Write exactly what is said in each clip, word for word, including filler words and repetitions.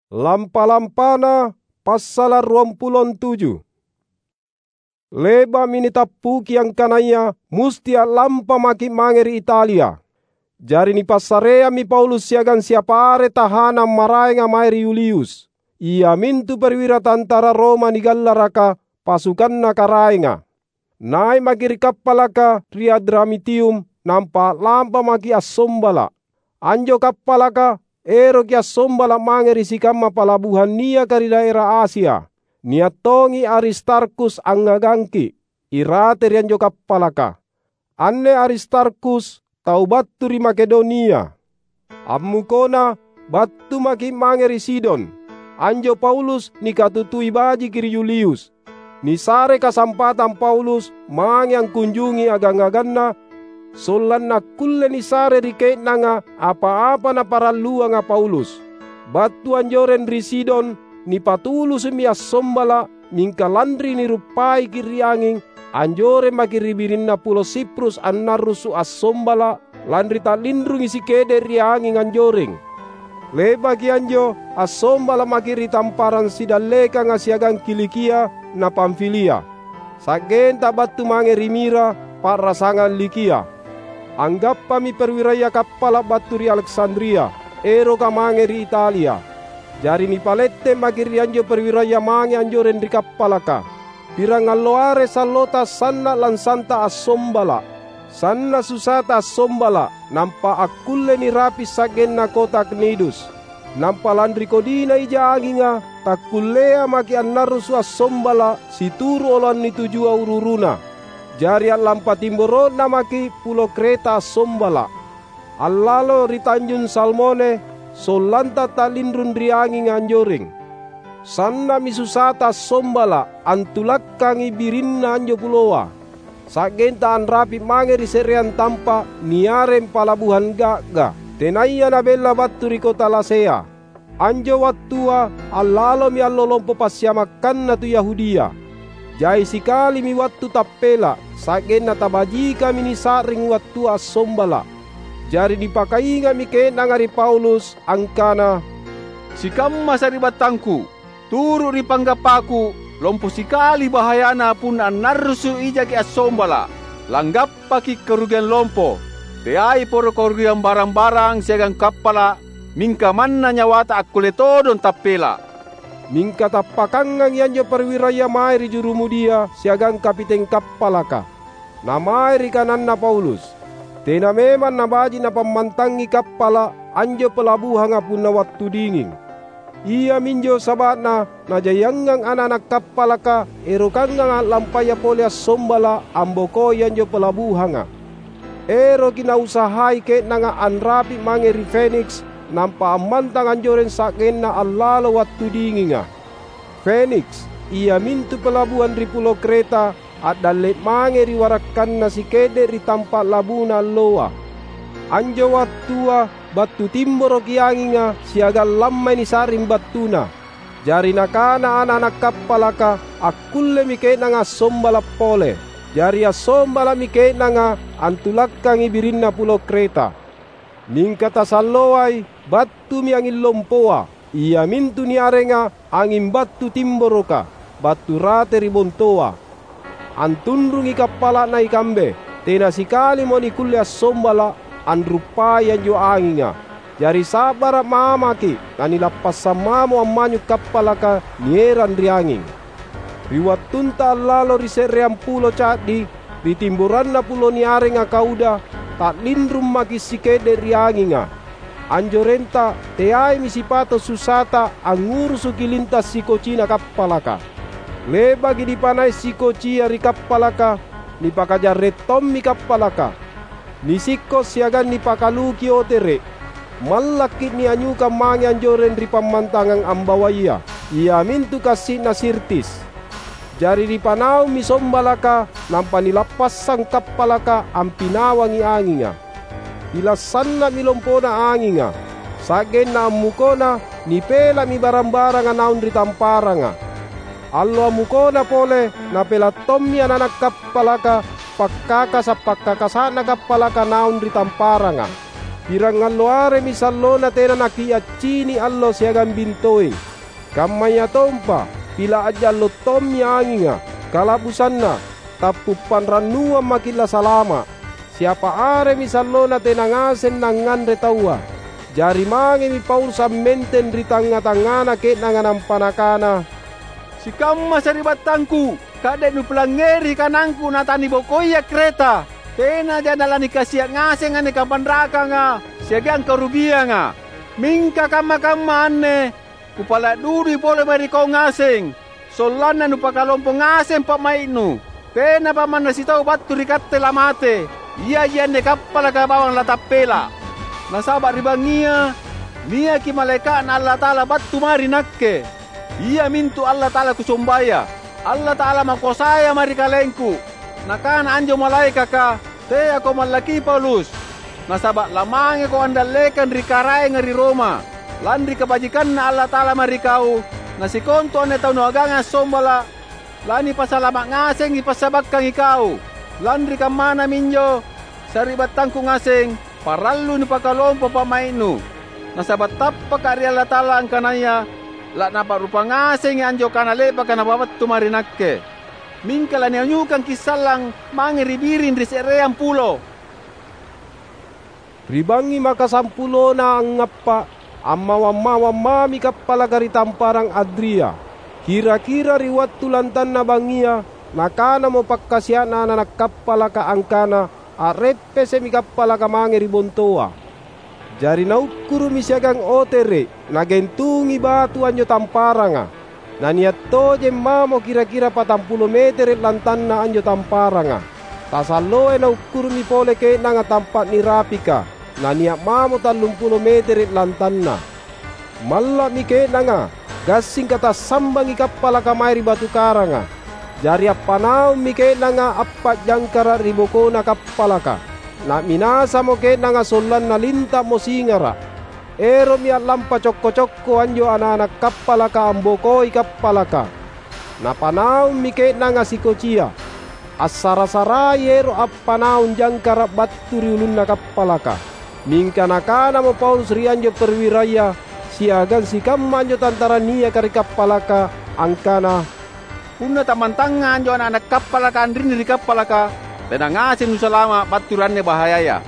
Lampa-lampana pasal ruang pulon tujuh. Leba minitapuki yang kanaya musti lampa maki mangeri Italia. Jari ni pasarea mi Paulus siagan siapa are tahana maraenga maeri Julius. Ia mintu perwira tantara Roma ni gallaraka pasukan na karaenga. Nai maki kappalaka ria Dramitium nampa lampa maki assombala. Anjo kappalaka ero kia sombala mangeri sikama palabuhan nia kari daerah Asia. Nia tongi Aristarkus angagangki. Irate rianjo kappalaka. Anne Aristarkus tau battu ri Makedonia. Ammukona battu maki mangeri Sidon. Anjo Paulus ni katutui baji kiri Julius. Ni sare kasampatan Paulus mangyang kunjungi agang-aganna. Solanna kulle ni sare rikait nanga apa-apa na paralua nga Paulus. Batu anjoren ri Sidon ni patulus mi assombala mingka landri ni rupai kirianging anjore makiribirinna pulo Siprus annarusu assombala landri talindrungi si kede rianging anjoreng. Lebagi anjo assombala makiri tamparan sidaleka nga siagang Kilikia na Pamfilia. Sagenta batu mangeri Mira parasangan Likia. Anggap kami perwiraya kappala baturi Alexandria, ero ka mangeri Italia. Jari mi palette magiri anjo perwiraya mange anjoren di kappalaka. Pirang alloare salota sanna lansanta assombala. Sanna susata assombala, nampa akulle ni rapi sagenna kota Knidus. Nampa landri kodina ija anginga, takullea maki annarusu assombala situru olan ni tujua ururuna. Jari lampa timboro namaki pulau Kreta sombala. Allalo ritanjun Salmone solanta talindrun riangi nganjoring. Sanna misusata sombala antulakkangi birinna anjo puloa. Sagenta anrapi mangeri serian tampa niarem palabuhan gaga. Tenaya nabella battu ri kota Lasea. Anjo wattua allalo mi allolompo pasyamakan na tu Yahudia. Jai sikali mi wattu tappela, sagenna tabaji kami ni saring wattu assombala. Jari dipakainga mi kena ngari Paulus angkana. Sikamma sari batangku, turu ri panggapaku, lompo sikali bahayana pun annarrusu ija ki assombala. Langgappa ki kerugian lompo, teai poro kerugian barang-barang siagang kappala, mingka manna nyawata akkule todon tappela. Mingka tappakangang yanjo perwiraya mairi jurumu dia siagang kapiten kappalaka. Na mairi kananna Paulus. Tena memang nabaji na pamantangi kappala anjo pelabuhan apun na wattu dingin. Ia minjo sabatna na jayangang anak-anak kappalaka erokangang lampaya polias sombala amboko yanjo pelabuhanga. Ero kina usahai ke nanga anrapi mangeri Phoenix nampa amantang anjoren sakena allalo wattu dinginga. Phoenix, ia mintu pelabuhan ri pulau Kreta at dalet mangeri warakanna si kede ri tampa labuna loa. Anjo wattua batu timboro kianginga siagal lamma ni saring battuna. Jari nakana anak-anak kappalaka akulle mi kena nga sombala pole. Jari assombala mi kena nga antulakkangi birinna pulau Kreta. Mingka tasalloai battu mi angin lompoa. Ia mintu ni arenga angin battu timboroka. Battu rate ribontoa. Antundrungi kappala na ikambe. Tena sikali mo ni kulle assombala anrupai anjo anginga. Jari sabara mamaki nanilapas samamo amanyu kappalaka nieran rianging. Riwattunta allalo riserean pulo cadi. Ritimburan na pulo ni arenga kauda. Tak lindrum maki sikede rianginga. Anjorenta teai misipato susata angursu kilintas sikocina kappalaka. Lebagi dipanai sikocia ri kappalaka ni pakajar retommi kappalaka. Ni sikko siagan ni pakaluki otere. Malakit ni anyuka mangi anjoren ri pamantangang ambawaya. Ia mintu kasih na Sirtis. Jari di panau mi sombalaka nampa nilapas sang kappalaka ampinawangi anginga. Ilasanna mi lompona anginga. Sagen na amukona ni pela mi barang-barang anaun ri tamparanga. Allo amukona pole na pela tommi anak kappalaka pakkaka sa pakkakasana kappalaka naun ri tamparanga. Pirang allo are misallona tena nakiaccini allo siagan bintoing. Kammaya tompa pila aja allo tommi anginga kalabusanna tappu panranua makilla salama. Siapa are misallona tena ngasen nangandre taua. Jari mange mi Paulus ammenten di tanga-tangana ke nanganam panakana. Si kamma saribatangku, kade nu pelangeri kanangku natani bokoya kereta. Tena janalani kasiak ngaseng ane kampan raka nga, siagang kerugian nga. Mingka kamma-kamma ane, kupala duri boleh mari kau ngaseng. Solana nu pakalompong ngaseng pak mainu. Tena paman nasi tau batu rikatte lamate. Ia jane kapala ka bawang latapela. Nasabat ribangia, nia ki malaikat Allah Ta'ala batu mari nakke. Ia mintu Allah Ta'ala kusombaya. Allah Ta'ala makosaya mari kalengku. Nakana anjo malaikat ka, te ako malaki Paulus. Nasabat lamange ko andalekan rikarai ngari Roma. Landri kebajikan na Allah Ta'ala mari kau. Nasikonto ane tau nuagangan sombala. Lani pasalamak ngaseng ipasabakang ikau. Landri kamana minjo, saribatangku ngaseng. Parallu ni pakalompo pamainu. Nasabat tappa kari Allah Ta'ala ang kanaya. Lak napa rupa ngaseng anjo kanalepa kana babat tumari nakke. Mingkala ni anyukan kisalang mangiribirin risereang pulo. Ribangi maka sampulo na ang ngapa ammawa-mawa mami kapala kari tamparang Adria. Kira-kira riwat tulantan na bangia nakana mo pagkasyana na nakapala ka angkana arepe semi kapala ka mangiri bontoa. Jari naukuru misyagang otere nagentungi batu anyo tamparanga. Naniat toje mamo kira-kira patampulo meter lantan na anyo tamparanga. Tasaloe naukuru mi pole ke nanga tampat ni rapika. Naniat mamo talumpulo meter lantan na. Malla mi ke nanga gasing kata sambangi kapala ka mairi batu karanga. Jari apanau mi ke nanga apat jangkara riboko na kapala ka. Na minasa mo ke nanga solan na linta mo singara. Ero mi alampa cokko-cokko anjo anak-anak kapala ka ambokoi kapala ka. Na panau mi ke nanga sikocia. Asara-sarai ero apanau jangkara batu riulun na kapala ka. Mingka nakana mo Paulus rianjo perwiraya. Siagan si kammanjo tantara niya kari kapala ka angkana. Una tamantangan jo anak-anak kapala ka andrin di kapala ka. Tenang asin nusalama baturannya bahayaya.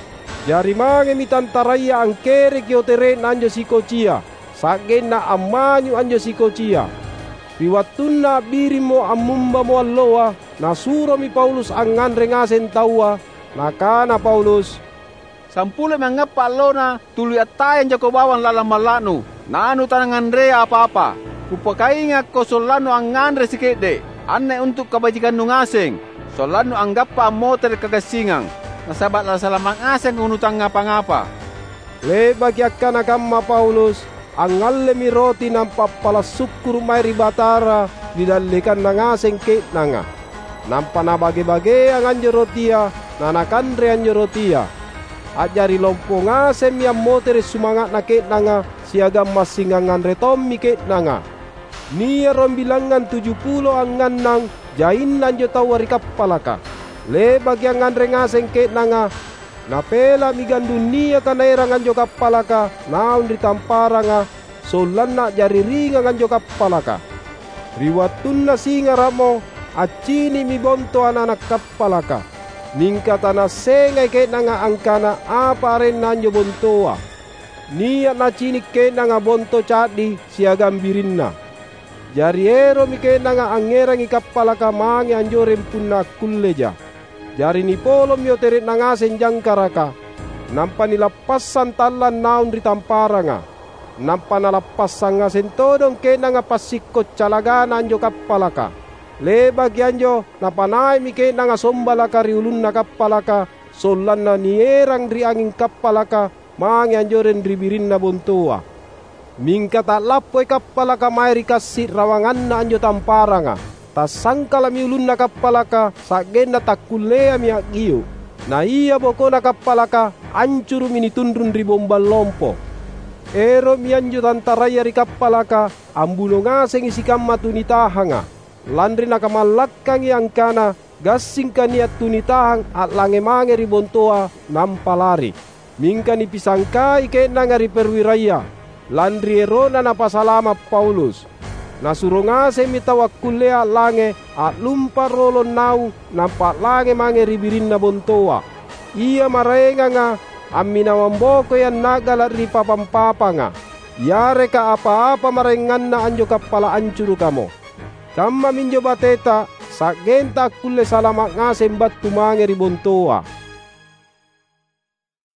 Jari mange mi tantaraya ang kere kiotere nanjo sikocia. Sagen na amanyu anjo sikocia. Riwatun na birimo amumba mo alloa. Nasuro mi Paulus ang ngandre ngasen tawa. Nakana Paulus. Sampule mangapa allona tuli atayan jako bawang lalang malanu. Nanu tanang ngandre apa-apa. Kupakainga ko solano ang ngandre sikede. Ane untuk kebajikan nungaseng. Solano anggap pa motel kagasingang. Nasabat la salamang aseng unutang ngapa-ngapa. Lebagi akana kamma Paulus. Ang alemi roti ng papalasukuru may ribatara. Didalikan ng aseng kate nanga. Nampa na bagi-bagi ang anjo rotia. Nanakandre anjo rotia. At jari lompo ngasem yang motel sumangat na kate nanga. Siagam masingangan retommi kate nanga. Niya rombilangan tujuh puluh ang nganang. Jain nanjo tawari kapala ka. Le bagi ang andre ngaseng ke nanga. Napela migan dunia kanaira nganjo kapala ka. Naon di tampara nga. Solan na jari ringa nganjo kapala ka. Riwatun na singa ramo. Acini mi bonto anak kapala ka. Ningka tanah sengay ke nanga angkana apa ren nanjo bontoa. Niya na cinik ke nanga bonto cadi siagam birinna. Jari ero mi ke nanga angerang ikapala ka mangi anjoren punna kulleja. Jari ni polo mio teret nangasen jangkaraka. Nampa nilapasan talan naun ritampara nga. Nampa nalapasan nga sentodong ke nanga pasikot calagana anjo kapala ka. Lebag yanjo napanay mi ke nanga sombala ka riulun na kapala ka. Solan na nierang rianging kapala ka mangi anjoren ribirin na bontoa. Mingka tak lapoy kapala ka mairi kasih rawangan na anjo tampara nga. Tas sangkala miulun na kapala ka sagen na takulea mi agiyo. Na iya boko na kapala ka ancuru minitundrun ribombal lompo. Ero mi anjo tantaraya ri kapala ka ambulo ngaseng isikam matunitahang nga. Landri na kamalakang yang kana gasing kaniat tunitahang at langemange ribontoa nampalari. Mingka ni pisangkai kena ngari perwiraya, landri erona na pasalama Paulus. Nasuro ngase mitawakkulea lange at lumpa rolon nau nampak lange mange ribirin na bontoa. Ia marenga nga amina wamboko yan nagalat ripapampapa nga. Yare ka apa-apa marengan na anjo kapala ancuru kamo. Kamma minjo bateta sak genta kulle salamak ngase mbat tumange ribontoa.